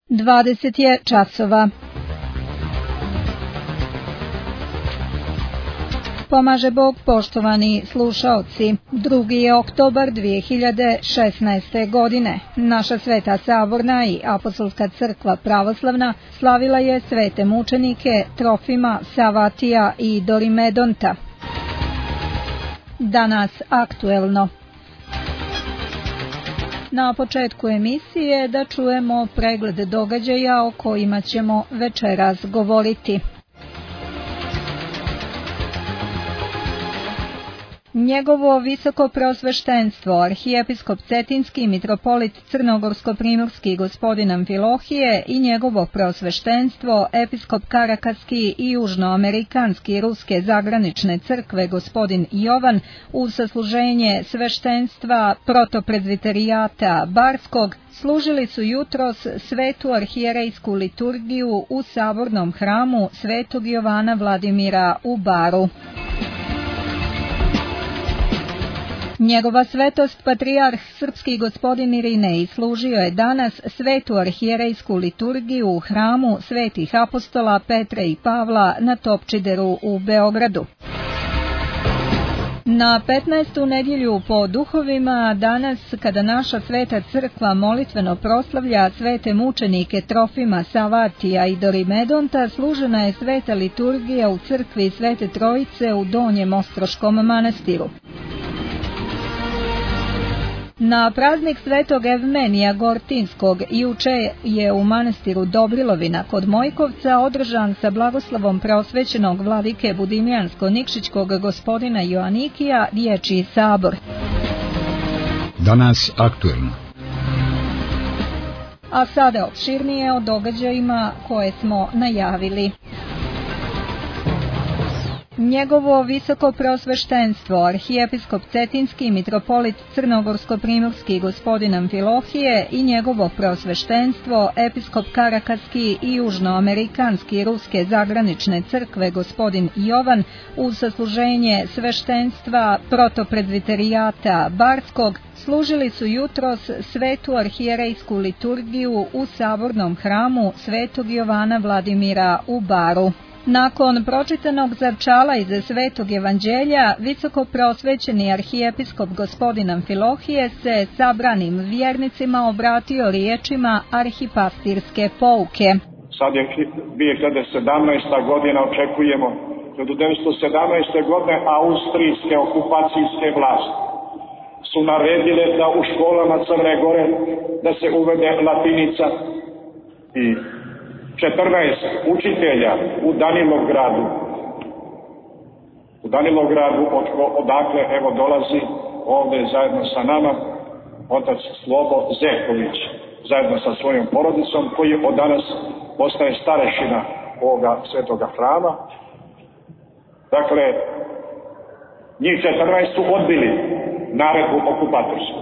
20 je časova. Pomaže Bog, poštovani slušaoci. 2. je oktobar 2016. godine. Naša Sveta Saborna i Apostolska crkva pravoslavna slavila je svete mučenike Trofima, Savatija i Dorimedonta. Danas aktuelno. Na početku emisije da čujemo pregled događaja o kojima ćemo večeras govoriti. Njegovo visoko preosveštenstvo, arhijepiskop Cetinski mitropolit Crnogorsko-primorski gospodin Amfilohije i njegovo preosveštenstvo, episkop Karakaski i južnoamerikanski ruske zagranične crkve gospodin Jovan, uz sasluženje sveštenstva protoprezviterijata Barskog, služili su jutros svetu arhijerejsku liturgiju u sabornom hramu Svetog Jovana Vladimira u Baru. Njegova svetost patrijarh srpski gospodin Irinej služio je danas svetu arhijerejsku liturgiju u hramu svetih apostola Petra i Pavla na Topčideru u Beogradu. Na 15. nedjelju po duhovima, danas kada naša sveta crkva molitveno proslavlja svete mučenike Trofima, Savatija i Dorimedonta, služena je sveta liturgija u crkvi Svete Trojice u Donjem Ostroškom manastiru. Na praznik svetog Evmenija Gortinskog juče je u manastiru Dobrilovina kod Mojkovca održan sa blagoslovom preosvećenog vladike Budimljansko-Nikšićkog gospodina Joanikija dječji sabor. Danas aktuelno. A sada opširnije o događajima koje smo najavili. Njegovo visoko preosveštenstvo, arhijepiskop Cetinski mitropolit Crnogorsko-primorski gospodin Amfilohije i njegovo preosveštenstvo, episkop Karakaski i južnoamerikanski ruske zagranične crkve gospodin Jovan, uz sasluženje sveštenstva protoprezviterijata Barskog, služili su jutros svetu arhijerejsku liturgiju u sabornom hramu Svetog Jovana Vladimira u Baru. Nakon pročitanog zapčala iz Svetog evanđelja, visoko preosvećeni arhijepiskop gospodin Amfilohije se sabranim vjernicima obratio riječima arhipastirske pouke. Sad je 2017. godina, očekujemo 1917. godine austrijske okupacijske vlasti su naredile da u školama Crne Gore da se uvede latinica i 14 učitelja u Danilovgradu, odakle evo dolazi ovdje zajedno sa nama otac Slobo Zeković, zajedno sa svojom porodicom, koji od danas postaje starešina ovoga svetoga hrama. Dakle, njih 14 su odbili naredbu okupatorsku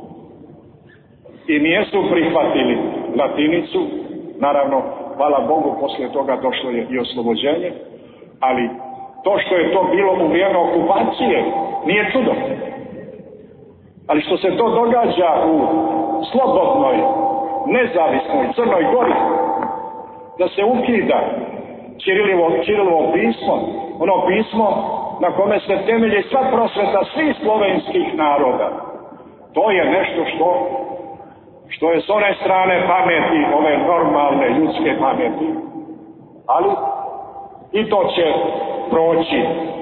i nisu prihvatili latinicu. Naravno, hvala Bogu, poslije toga došlo je i oslobođenje, ali to što je to bilo u vrijeme okupacije nije čudo. Ali što se to događa u slobodnoj, nezavisnoj Crnoj Gori, da se ukida Ćirilovo pismo, ono pismo na kome se temelji sva prosveta svih slovenskih naroda, to je nešto što je s one strane pameti, ove normalne ljudske pameti. Ali i to će proći.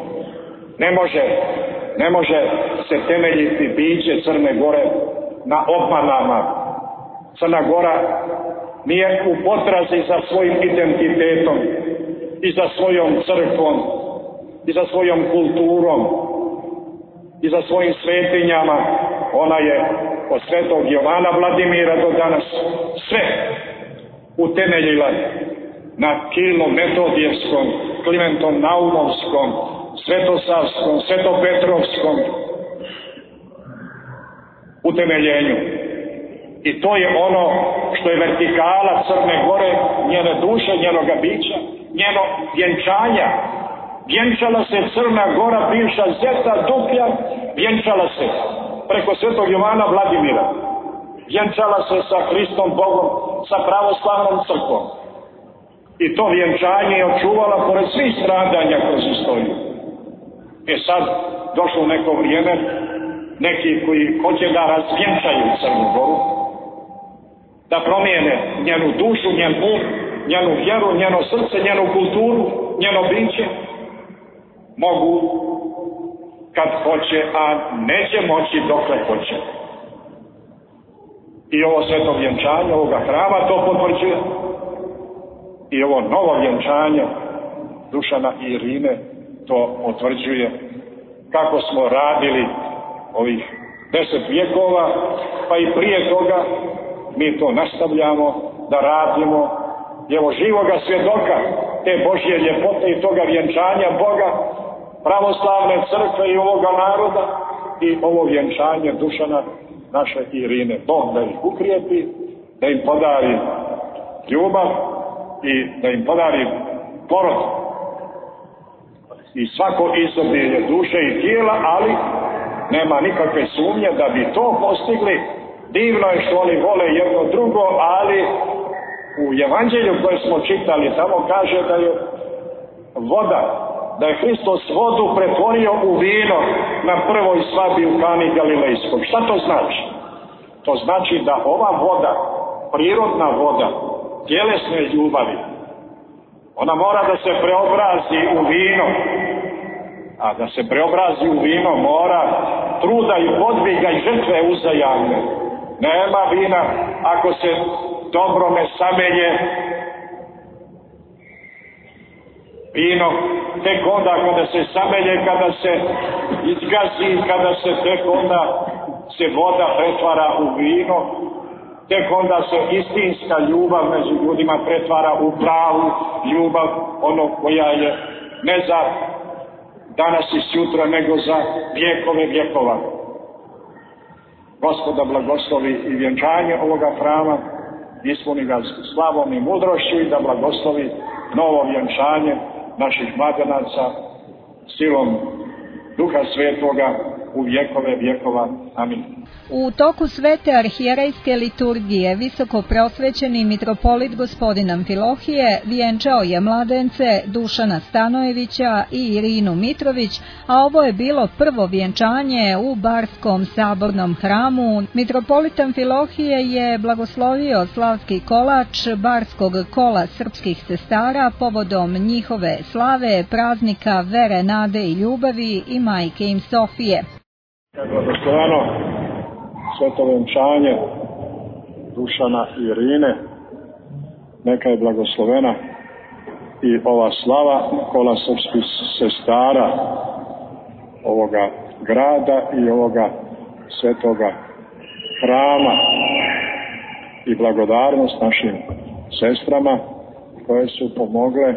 Ne može se temeljiti biće Crne Gore na obmanama. Crna Gora nije u potrazi za svojim identitetom i za svojom crkvom i za svojom kulturom i za svojim svetinjama. Ona je od svetog Jovana Vladimira do danas sve utemeljila na Kirilo-Metodijevskom, Klimenton-Naumovskom, Svetosavskom, Svetopetrovskom utemeljenju. I to je ono što je vertikala Crne Gore, njene duše, njenoga bića, njeno vjenčanja. Vjenčala se Crna Gora, bivša Zeta, Dukljan, vjenčala se preko svetog Jovana Vladimira. Vjenčala se sa Hristom Bogom, sa pravoslavnom crkvom. I to vjenčanje je očuvala pored svih stradanja kroz istoriju. Sad došlo neko vrijeme, neki koji hoće da razvjenčaju Crnu Goru, da promijene njenu dušu, njen um, njenu vjeru, njeno srce, njenu kulturu, njeno biće, mogu kad hoće, a neće moći dokle hoće. I ovo sveto vjenčanje ovoga hrama to potvrđuje. I ovo novo vjenčanje Dušana i Irine to potvrđuje. Kako smo radili ovih 10 vjekova, pa i prije toga, mi to nastavljamo da radimo. I evo živoga svjedoka te Božje ljepote i toga vjenčanja Boga, pravoslavne crkve i ovoga naroda i ovo vjenčanje Dušana naše Irine. Bog da ih ukrijepi, da im podari ljubav i da im podari porod i svako izobilje duše i tijela, ali nema nikakve sumnje da bi to postigli. Divno je što oni vole jedno drugo, ali u evanđelju koje smo čitali tamo kaže da je voda, da je Hristos vodu pretvorio u vino na prvoj svadbi u Kani Galilejskoj. Šta to znači? To znači da ova voda, prirodna voda tjelesne ljubavi, ona mora da se preobrazi u vino, a da se preobrazi u vino mora truda i podviga i žrtve uzajamne. Nema vina ako se dobro ne samelje. Vino tek onda kada se samelje, kada se izgazi, kada se tek onda se voda pretvara u vino, tek onda se istinska ljubav među ljudima pretvara u pravu ljubav, ono koja je ne za danas i sutra, nego za vjekove vjekova. Gospoda blagoslovi i vjenčanje ovoga hrama, ispuni ga slavom i mudrošću i da blagoslovi novo vjenčanje naših mladenaca silom Duha Svetoga u vjekove vjekova. Amin. U toku svete arhijerejske liturgije visoko prosvećeni mitropolit gospodin Amfilohije vjenčao je mladence Dušana Stanojevića i Irinu Mitrović, a ovo je bilo prvo vjenčanje u Barskom sabornom hramu. Mitropolit Amfilohije je blagoslovio slavski kolač Barskog kola srpskih sestara povodom njihove slave, praznika vere, nade i ljubavi i majke im Sofije. Blagoslovano sveto vjenčanje Dušana i Irine, neka je blagoslovena i ova slava kola srpskih sestara ovoga grada i ovoga svetoga hrama i blagodarnost našim sestrama koje su pomogle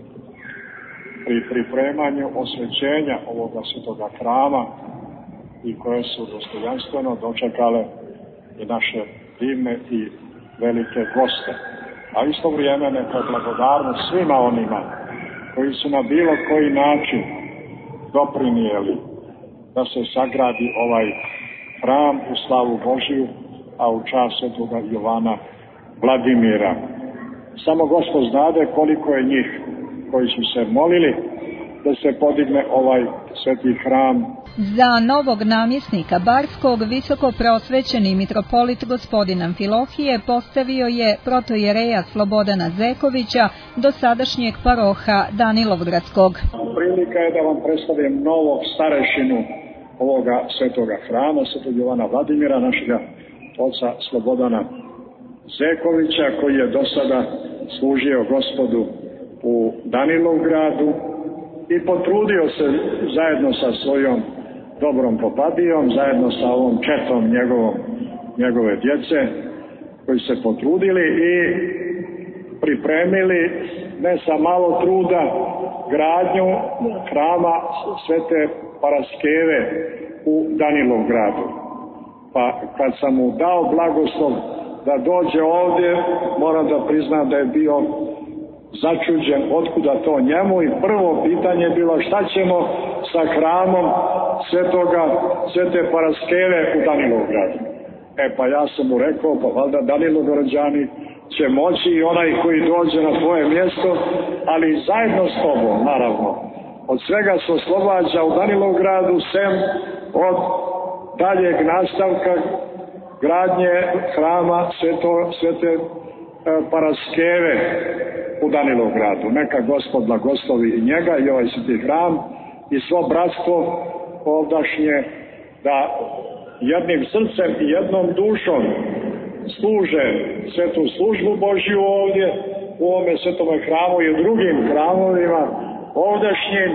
pri pripremanju osvećenja ovoga svetoga hrama i koje su dostojanstveno dočekale i naše divne i velike goste. A isto vrijeme neka blagodarnost svima onima koji su na bilo koji način doprinijeli da se sagradi ovaj hram u slavu Božiju, a u čast svetoga Jovana Vladimira. Samo Gospod znade koliko je njih koji su se molili da se podigne ovaj sveti hram. Za novog namjesnika Barskog visoko prosvećeni mitropolit gospodin Amfilohije postavio je protojereja Slobodana Zekovića, dosadašnjeg paroha Danilovgradskog. Prilika je da vam predstavim novog starešinu ovoga svetoga hrama, svetog Jovana Vladimira, našega oca Slobodana Zekovića, koji je do sada služio Gospodu u Danilovgradu i potrudio se zajedno sa svojom dobrom popadijom, zajedno sa ovom četom njegove djece, koji se potrudili i pripremili ne sa malo truda gradnju hrama Svete Paraskeve u Danilovgradu. Pa kad sam mu dao blagoslov da dođe ovdje, moram da priznam da je bio začuđen otkuda to njemu i prvo pitanje je bilo šta ćemo sa hramom Svete Paraskeve u Danilovgradu. Pa ja sam mu rekao, pa valjda Danilovgrađani će moći i onaj koji dođe na tvoje mjesto, ali zajedno s tobom, naravno. Od svega se oslobađa u Danilovgradu, sem od daljeg nastavka gradnje hrama Svete Paraskeve u Danilovgradu. Neka Gospod blagoslovi i njega i ovaj sveti hram i svo bratstvo ovdašnje, da jednim srcem i jednom dušom služe svetu službu Božju ovdje u ovome svetome hramu i u drugim hramovima ovdašnjim,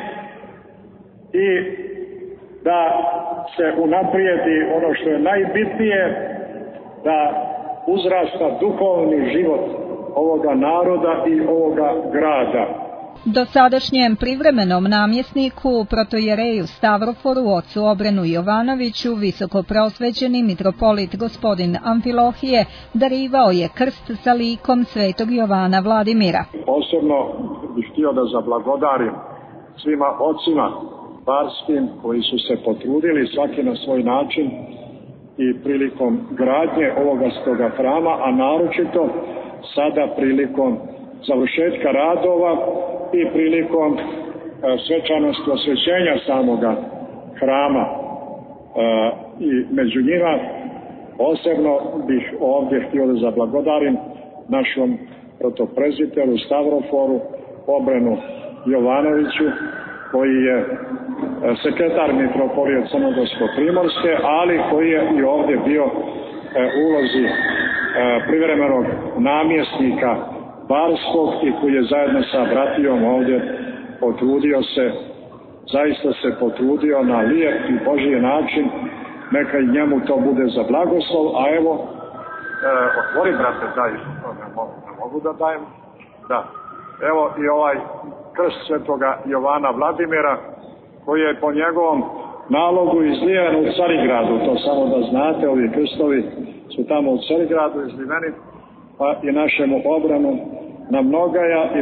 i da se unaprijedi ono što je najbitnije, da uzrasta duhovni život ovoga naroda i ovoga grada. Dosadašnjem privremenom namjesniku protojereju Stavroforu ocu Obrenu Jovanoviću visokoprosvećeni mitropolit gospodin Amfilohije darivao je krst sa likom svetog Jovana Vladimira. Posebno bih htio da zablagodarim svima ocima barskim koji su se potrudili svaki na svoj način i prilikom gradnje ovoga svetoga hrama, a naročito sada prilikom završetka radova i prilikom svečanosti osvećenja samoga hrama. I među njima posebno bih ovdje htio da zablagodarim našom protoprezbiteru Stavroforu Obrenu Jovanoviću, koji je sekretar mitropolije Crnogorsko-primorske, ali koji je i ovdje bio ulozi privremenog namjesnika barskog i koji je zajedno sa bratijom ovdje potrudio se, zaista se potrudio na lijep i Božji način. Neka i njemu to bude za blagoslov. A evo, otvori brate, daj, ne mogu da dajem. Da. Evo i ovaj krst svetoga Jovana Vladimira, koji je po njegovom nalogu izliven u Carigradu. To samo da znate, ovi krstovi su tamo u Carigradu izliveni, pa i našemu Obranu na mnogaja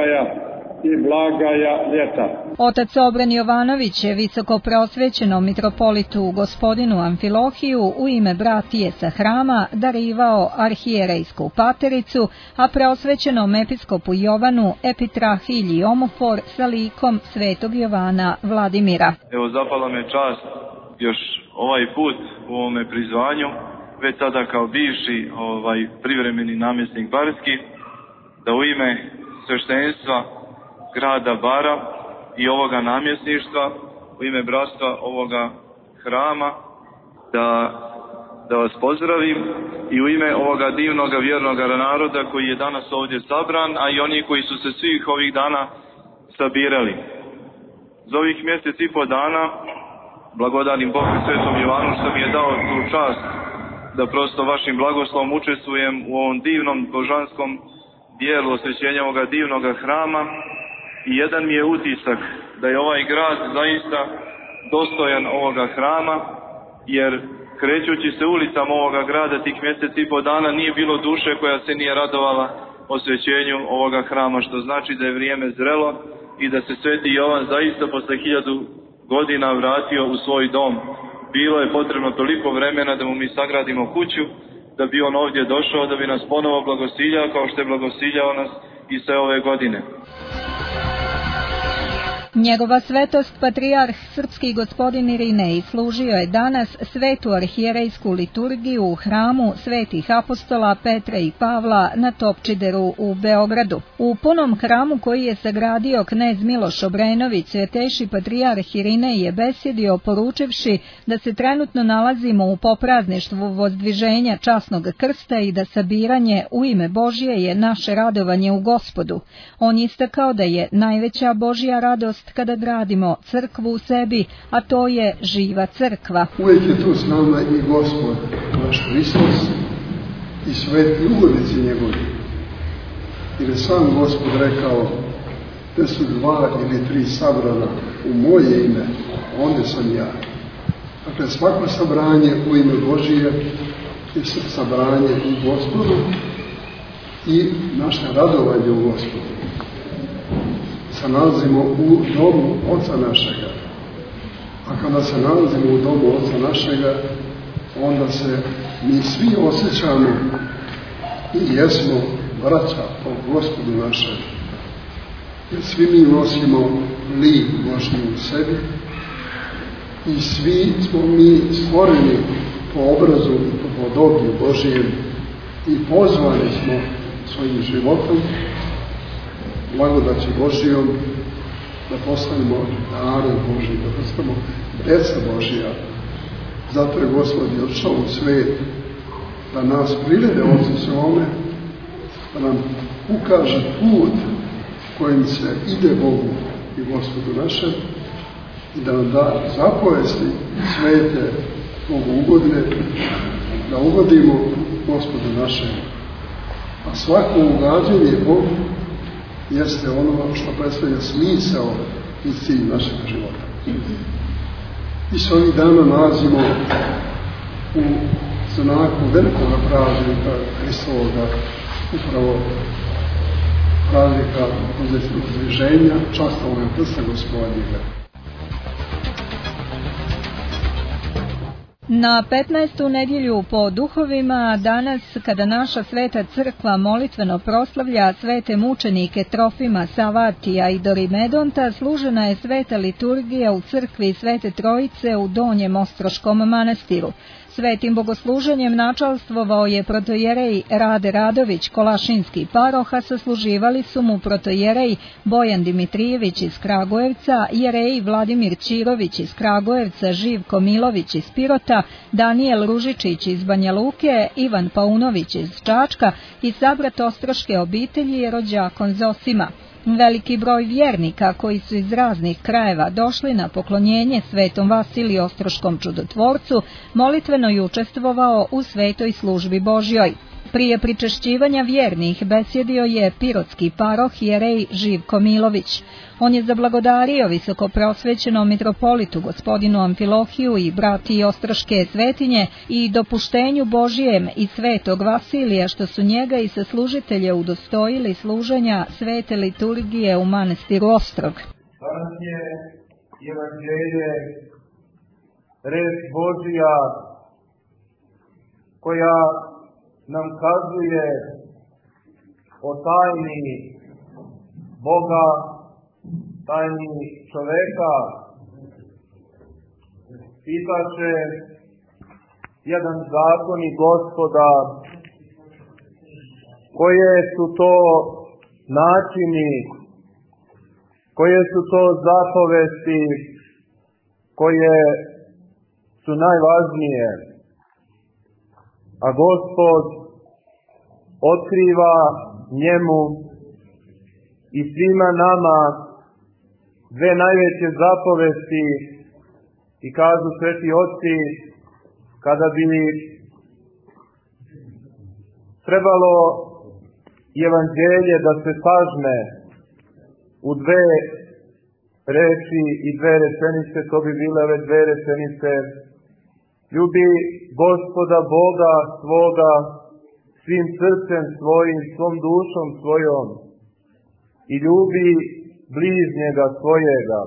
i blagaja ljeta. Otac Obren Jovanović je visoko prosvećenom mitropolitu gospodinu Amfilohiju u ime bratije sa hrama darivao arhijerejsku patericu, a prosvećenom episkopu Jovanu epitrahilji omofor sa likom svetog Jovana Vladimira. Evo, zapala me čast još ovaj put u ovome prizvanju, već sada kao bivši privremeni namjesnik barski, da u ime sveštenstva grada Bara i ovoga namjesništva, u ime bratstva ovoga hrama, da vas pozdravim i u ime ovoga divnoga vjernoga naroda koji je danas ovdje sabran, a i oni koji su se svih ovih dana sabirali. Za ovih mjesec i po dana blagodarim Bogu svetom Jovanu što mi je dao tu čast da prosto vašim blagoslovom učestvujem u ovom divnom božanskom dijelu osvećenja ovoga divnoga hrama. I jedan mi je utisak da je ovaj grad zaista dostojan ovoga hrama, jer krećući se ulicama ovoga grada tih mjesec i po dana nije bilo duše koja se nije radovala osvećenju ovoga hrama, što znači da je vrijeme zrelo i da se sveti Jovan zaista posle 1000 godina vratio u svoj dom. Bilo je potrebno toliko vremena da mu mi sagradimo kuću, da bi on ovdje došao, da bi nas ponovo blagosiljao kao što je blagosiljao nas i sve ove godine. Njegova svetost patrijarh srpski gospodin Irinej služio je danas svetu arhijerejsku liturgiju u hramu svetih apostola Petra i Pavla na Topčideru u Beogradu. U punom hramu koji je sagradio knez Miloš Obrenović, svetejši patrijarh Irinej je besjedio poručivši da se trenutno nalazimo u poprazništvu vozdviženja časnog krsta i da sabiranje u ime Božje je naše radovanje u Gospodu. On istakao da je najveća Božja radost kada gradimo crkvu u sebi, a to je živa crkva. Uvijek je tu s nama i Gospod, naš Hristos i sveti ugodnici njegovi. Jer je sam Gospod rekao da su 2 ili 3 sabrana u moje ime, onda sam ja. Dakle, svako sabranje u ime Božije je sabranje u Gospodu i naše radovanje u Gospodu. Se nalazimo u domu Oca našega. A kada se nalazimo u domu Oca našega, onda se mi svi osjećamo i jesmo vraća po Gospodu našem. Jer svi mi nosimo lik Božji u sebi i svi smo mi stvoreni po obrazu i po podoblju Božijem i pozvani smo svojim životom, blagodaći Božijom, da postanemo narod Božji, da postanemo deca Božija. Zato je Gospod i odšao u svet, da nas privede Otcu svome, da nam ukaže put kojim se ide Bogu i Gospodu našem i da nam da zapovesti svete Bogu ugodne, da ugodimo Gospodu našem. A svako ugađanje Bogu jeste ono što predstavlja smisao i cilj našeg života. I se ovih dana nalazimo u znaku velikog praznika Hristovoga, upravo praznika uzviženja, častovnog krsta Gospodnjega. Na 15. nedjelju po duhovima, danas kada naša sveta crkva molitveno proslavlja svete mučenike Trofima, Savatija i Dorimedonta, služena je sveta liturgija u crkvi Svete Trojice u Donjem Ostroškom manastiru. Svetim bogosluženjem načalstvovao je protojerej Rade Radović, Kolašinski paroh, a sasluživali su mu protojerej Bojan Dimitrijević iz Kragujevca, jerej Vladimir Ćirović iz Kragujevca, Živko Milović iz Pirota, Danijel Ružičić iz Banja Luke, Ivan Paunović iz Čačka i sabrat ostroške obitelji rođakon Zosima. Veliki broj vjernika koji su iz raznih krajeva došli na poklonjenje Svetom Vasiliju Ostroškom čudotvorcu molitveno je učestvovao u svetoj službi Božjoj. Prije pričešćivanja vjernih besjedio je pirotski paroh jerej Živko Milović. On je zablagodario visokoprosvećenom mitropolitu gospodinu Amfilohiju i brati ostroške svetinje i dopuštenju Božijem i svetog Vasilija što su njega i saslužitelje udostojili služenja svete liturgije u manastiru Ostrog. Danas je evanđelje, reč Božija koja nam kazuje o tajni Boga, tajni čoveka. Pitaše jedan zakon i Gospoda, koje su to načini, koje su to zapovesti koje su najvažnije. A Gospod otkriva njemu i svima nama dve najveće zapovesti i kažu sveti oci, kada bi trebalo evanđelje da se sažme u dve reči i dve rečenice, to bi bile ove dve rečenice: ljubi Gospoda Boga svoga svim srcem svojim, svom dušom svojom i ljubi bližnjega svojega.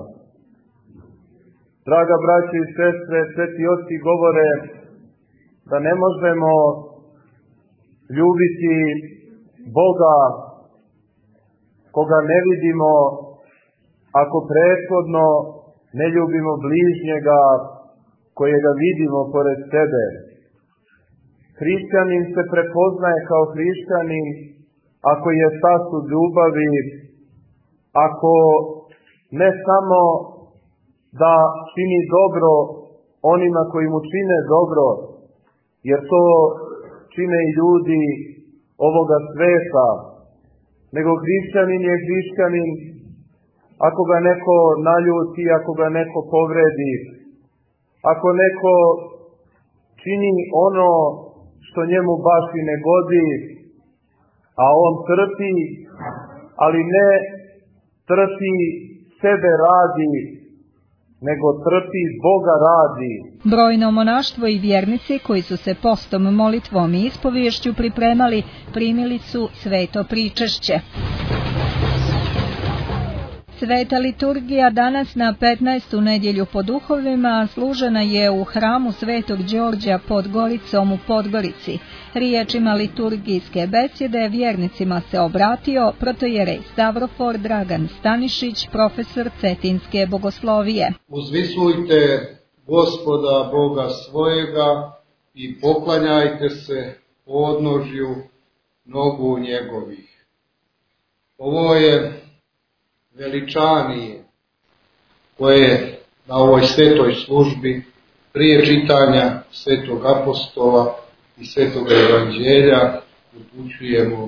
Draga braće i sestre, sveti oci govore da ne možemo ljubiti Boga koga ne vidimo ako prethodno ne ljubimo bližnjega kojega vidimo pored sebe. Hrišćanin se prepoznaje kao hrišćanin ako je sasud ljubavi, ako ne samo da čini dobro onima koji mu čine dobro, jer to čine i ljudi ovoga sveta, nego hrišćanin je hrišćanin ako ga neko naljuti, ako ga neko povredi, ako neko čini ono što njemu baš i ne godi, a on trpi, ali ne trpi sebe radi, nego trpi Boga radi. Brojno monaštvo i vjernici koji su se postom, molitvom i ispoviješću pripremali, primili su sveto pričešće. Sveta liturgija danas na 15. nedjelju po duhovima služena je u hramu Svetog Đorđa pod Goricom u Podgorici. Riječima liturgijske besjede vjernicima se obratio protojerej Stavrofor Dragan Stanišić, profesor Cetinske bogoslovije. Uzvisujte Gospoda Boga svojega i poklanjajte se podnožju nogu njegovih. Ovo je veličanije koje na ovoj svetoj službi prije čitanja svetog apostola i svetog evanđelja upućujemo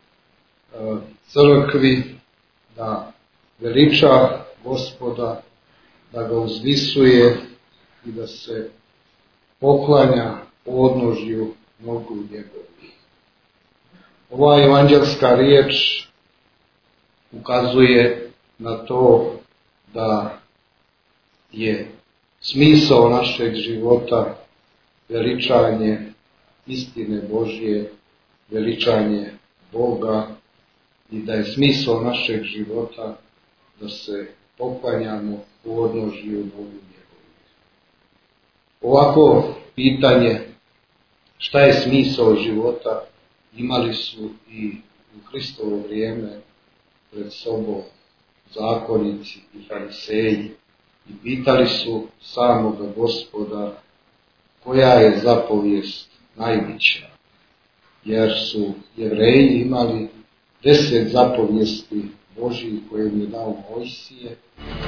crkvi da veliča Gospoda, da ga uzvisuje i da se poklanja podnožju nogu njegovih. Ova evanđelska riječ ukazuje na to da je smisao našeg života veličanje istine Božje, veličanje Boga i da je smisao našeg života da se poklanjamo podnožju nogu njegovih. Ovako pitanje šta je smisao života imali su i u Hristovo vrijeme pred sobom zakonici i fariseji i pitali su samoga Gospoda koja je zapovijest najveća, jer su Jevreji imali 10 zapovijesti Božjih koje im je dao Mojsije.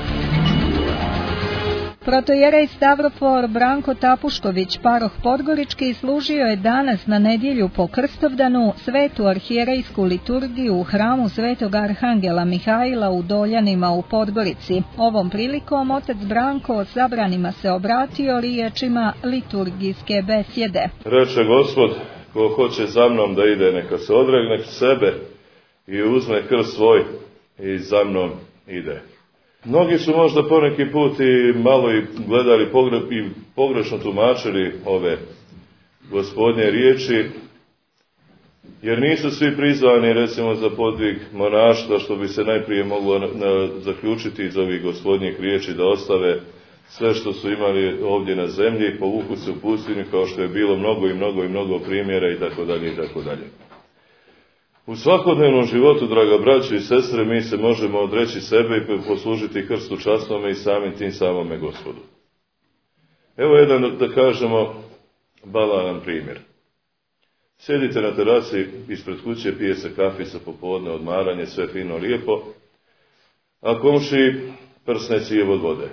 Protojerej Stavrofor Branko Tapušković, paroh Podgorički, služio je danas na nedjelju po Krstovdanu svetu arhijerejsku liturgiju u hramu Svetog Arhangela Mihaila u Doljanima u Podgorici. Ovom prilikom otac Branko sabranima se obratio riječima liturgijske besjede. Reče Gospod, ko hoće za mnom da ide, neka se odregne sebe i uzme krst svoj i za mnom ide. Mnogi su možda poneki put i malo i gledali i pogrešno tumačili ove Gospodnje riječi, jer nisu svi prizvani recimo za podvig monaštva, što bi se najprije moglo zaključiti iz ovih Gospodnjih riječi, da ostave sve što su imali ovdje na zemlji, povuku se u pustinju, kao što je bilo mnogo primjera i tako dalje i tako dalje. U svakodnevnom životu, draga braćo i sestre, mi se možemo odreći sebe i poslužiti krstu časnome i samim tim samome Gospodu. Evo jedan, da kažemo, banalan primjer. Sjedite na terasi ispred kuće, pije se kafica popodne, odmaranje, sve fino, lijepo, a komši prsne cijev od vode.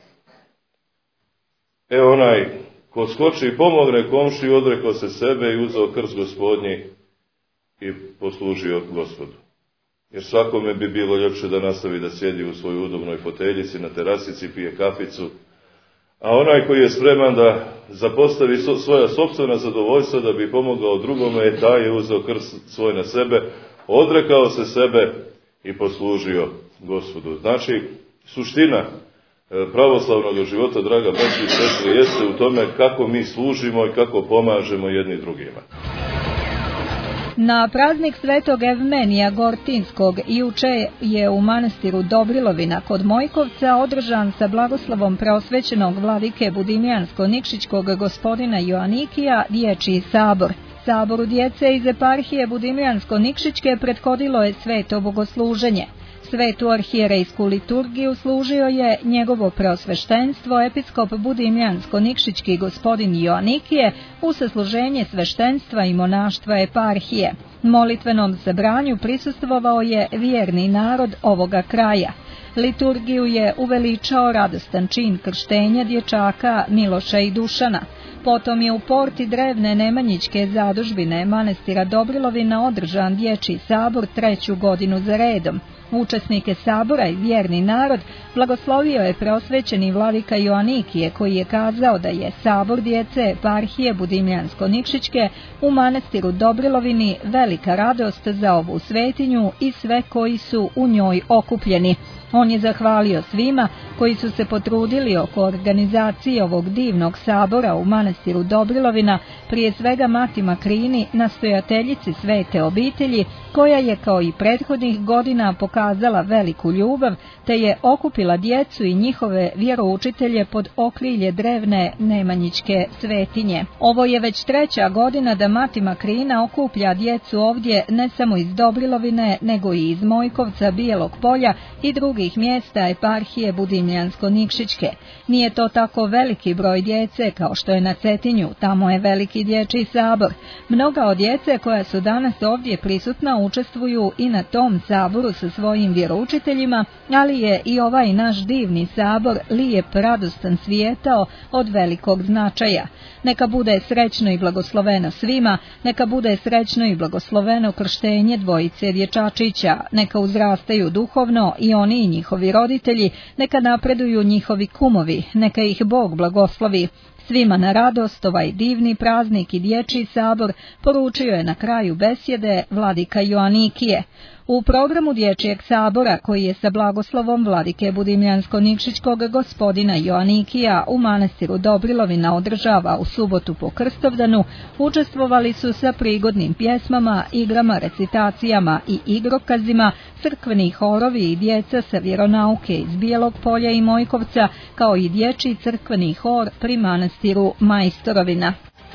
Evo onaj ko skoči i pomogne komši, odrekao se sebe i uzeo krst Gospodnji i poslužio Gospodu. Jer svakome bi bilo ljepše da nastavi da sjedi u svojoj udobnoj foteljici na terasici, pije kaficu, a onaj koji je spreman da zapostavi svoja sopstvena zadovoljstva da bi pomogao drugome, taj je uzeo krst svoj na sebe, odrekao se sebe i poslužio Gospodu. Znači, suština pravoslavnog života, draga braćo i sestre, jeste u tome kako mi služimo i kako pomažemo jedni drugima. Na praznik Svetog Evmenija Gortinskog juče je u manastiru Dobrilovina kod Mojkovca održan sa blagoslovom preosvećenog vladike Budimljansko-Nikšićkog gospodina Joanikija dječji sabor. Saboru djece iz eparhije Budimljansko-Nikšićke prethodilo je sveto bogosluženje. Svetu arhijerejsku liturgiju služio je njegovo preosveštenstvo episkop Budimljansko-Nikšićki gospodin Joanikije u sasluženje sveštenstva i monaštva eparhije. Molitvenom sabranju prisustvovao je vjerni narod ovoga kraja. Liturgiju je uveličao radostan čin krštenja dječaka Miloša i Dušana. Potom je u porti drevne Nemanjićke zadužbine manastira Dobrilovina održan dječji sabor 3. godinu za redom. Učesnike sabora i vjerni narod blagoslovio je preosvećeni vladika Joanikije, koji je kazao da je sabor djece eparhije Budimljansko-Nikšićke u manastiru Dobrilovini velika radost za ovu svetinju i sve koji su u njoj okupljeni. On je zahvalio svima koji su se potrudili oko organizacije ovog divnog sabora u manastiru manastiru Dobrilovina, prije svega mati Makrini, nastojateljici svete obitelji, koja je kao i prethodnih godina pokazala veliku ljubav, te je okupila djecu i njihove vjeroučitelje pod okrilje drevne Nemanjićke svetinje. Ovo je već 3. godina da mati Makrina okuplja djecu ovdje ne samo iz Dobrilovine, nego i iz Mojkovca, Bijelog Polja i drugih mjesta eparhije Budimljansko-Nikšićke. Nije to tako veliki broj djece kao što je na Cetinju, tamo je veliki dječji sabor. Mnoga od djece koja su danas ovdje prisutna učestvuju i na tom saboru sa svojim vjeroučiteljima, ali je i ovaj naš divni sabor lijep, radostan svijetao od velikog značaja. Neka bude srećno i blagosloveno svima, neka bude srećno i blagosloveno krštenje dvojice dječačića, neka uzrastaju duhovno i oni i njihovi roditelji, neka napreduju njihovi kumovi, neka ih Bog blagoslovi. Svima na radost ovaj divni praznik i dječji sabor poručio je na kraju besjede vladika Joanikije. U programu dječjeg sabora, koji je sa blagoslovom vladike Budimljansko-Nikšićkog gospodina Joanikija u manastiru Dobrilovina održava u subotu po Krstovdanu, učestvovali su sa prigodnim pjesmama, igrama, recitacijama i igrokazima crkveni horovi i djeca sa vjeronauke iz Bijelog Polja i Mojkovca, kao i dječji crkveni hor pri manastiru Majstorovina.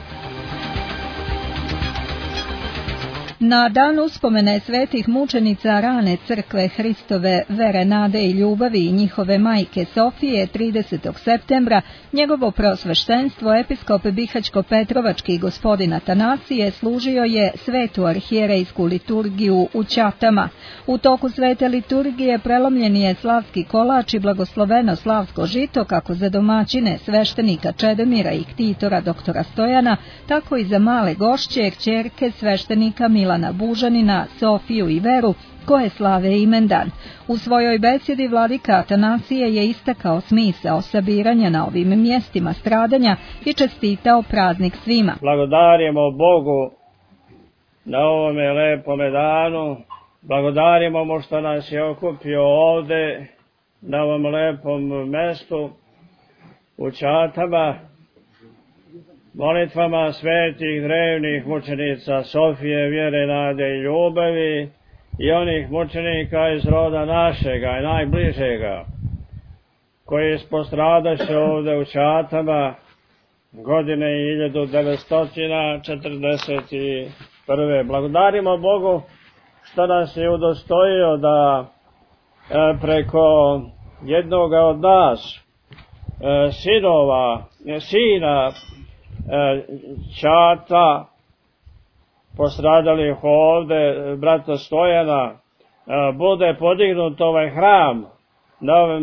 Na dan uspomene svetih mučenica rane crkve Hristove vere, nade i ljubavi i njihove majke Sofije 30. septembra njegovo preosveštenstvo episkop Bihaćko-Petrovački gospodin Atanasije služio je svetu arhijerejsku liturgiju u Ćatama. U toku svete liturgije prelomljen je slavski kolač i blagosloveno slavsko žito kako za domaćine sveštenika Čedomira i ktitora doktora Stojana, tako i za male gošće, kćerke sveštenika Milana Bužanina, Sofiju i Veru, koje slave imendan. U svojoj besjedi vladika Atanasije je istakao smisao sabiranja na ovim mjestima stradanja i čestitao praznik svima. Blagodarimo Bogu na ovome lepome danu, blagodarimo mu što nas je okupio ovde na ovom lepom mestu u Ćatama, molitvama svetih drevnih mučenica Sofije, vjere, nade i ljubavi i onih mučenika iz roda našega i najbližega, koji postradaše ovde u Ćatama godine 1941. Blagodarimo Bogu što nas je udostojio da preko jednoga od nas, sina Ćata, postradalih ovde, brata Stojana, bude podignut ovaj hram na ovom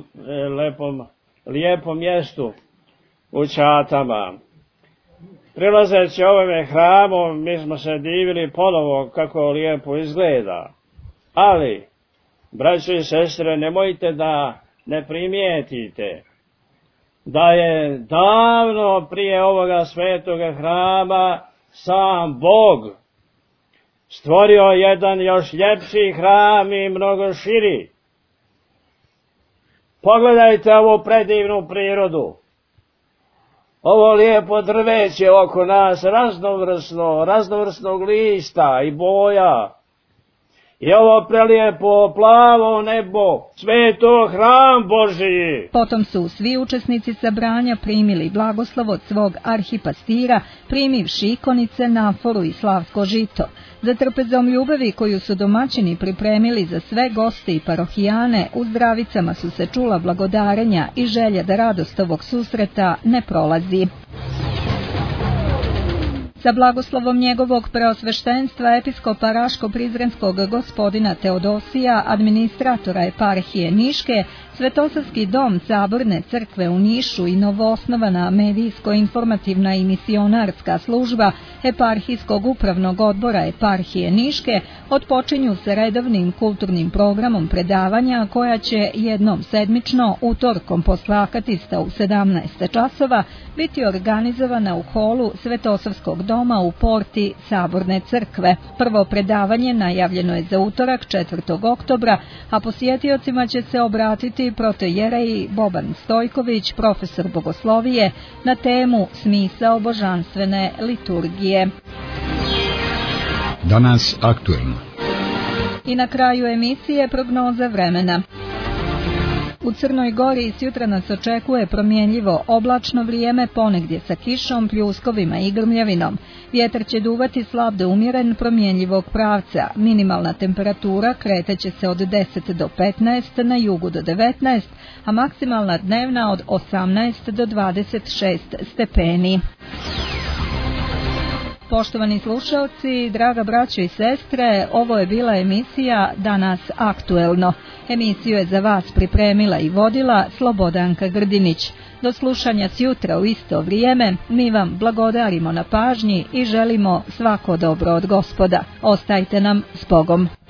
lijepom mjestu u Ćatama. Prilazeći ovome hramu, mi smo se divili ponovo kako lijepo izgleda. Ali, braćo i sestre, nemojte da ne primijetite da je davno prije ovoga svetoga hrama sam Bog stvorio jedan još ljepši hram i mnogo širi. Pogledajte ovu predivnu prirodu, ovo lijepo drveće oko nas, raznovrsnog lista i boja, i ovo prelijepo plavo nebo, sve to hram Božiji. Potom su svi učesnici sabranja primili blagoslov od svog arhipastira, primivši ikonice, naforu i slavsko žito. Za trpezom ljubavi koju su domaćini pripremili za sve goste i parohijane, u zdravicama su se čula blagodarenja i želja da radost ovog susreta ne prolazi. Sa blagoslovom njegovog preosveštenstva episkopa Raško-Prizrenskog gospodina Teodosija, administratora eparhije Niške, Svetosavski dom Saborne crkve u Nišu i novoosnovana medijsko-informativna i misionarska služba eparhijskog upravnog odbora eparhije Niške otpočinju sa redovnim kulturnim programom predavanja koja će jednom sedmično, utorkom posle akatista u 17 časova, biti organizovana u holu Svetosavskog doma doma u porti Saborne crkve. Prvo predavanje najavljeno je za utorak 4. oktobra, a posjetiocima će se obratiti protojerej Boban Stojković, profesor bogoslovije, na temu Smisao božanstvene liturgije. Danas aktuelno. I na kraju emisije prognoza vremena. U Crnoj Gori sjutra nas očekuje promjenljivo oblačno vrijeme, ponegdje sa kišom, pljuskovima i grmljavinom. Vjetar će duvati slab do umjeren, promjenljivog pravca. Minimalna temperatura kretaće se od 10 do 15, na jugu do 19, a maksimalna dnevna od 18 do 26 stepeni. Poštovani slušalci, draga braćo i sestre, ovo je bila emisija Danas aktuelno. Emisiju je za vas pripremila i vodila Slobodanka Grdinić. Do slušanja sjutra u isto vrijeme, mi vam blagodarimo na pažnji i želimo svako dobro od Gospoda. Ostajte nam s Bogom.